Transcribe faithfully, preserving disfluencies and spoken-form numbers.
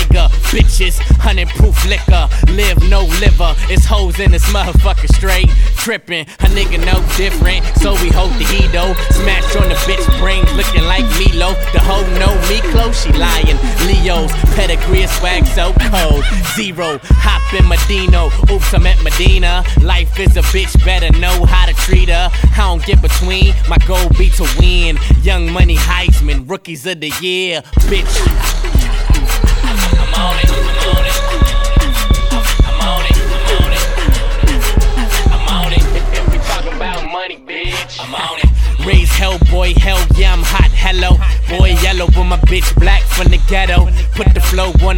tiger. Bitches, hundred proof liquor. Live no liver. It's hoes in this motherfucker straight. Trippin', a nigga no different. So we hold the Edo. Smash on the bitch brain, looking like Milo. The hoe know me close, she lying. Leo's pedigree is swag so cold. Zero, hop in Medino. Oops, I'm at Medina. Life is a bitch, better know how to treat her. I don't get between, my goal be to win. Young Money Heisman, rookies of the year, bitch. I'm on it, I'm on it. I'm on it, I'm on it. I'm on it. If we talking about money, bitch, I'm on it. Raise hell, boy, hell yeah, I'm hot, hello. Boy yellow, but my bitch black from the ghetto. Put the flow on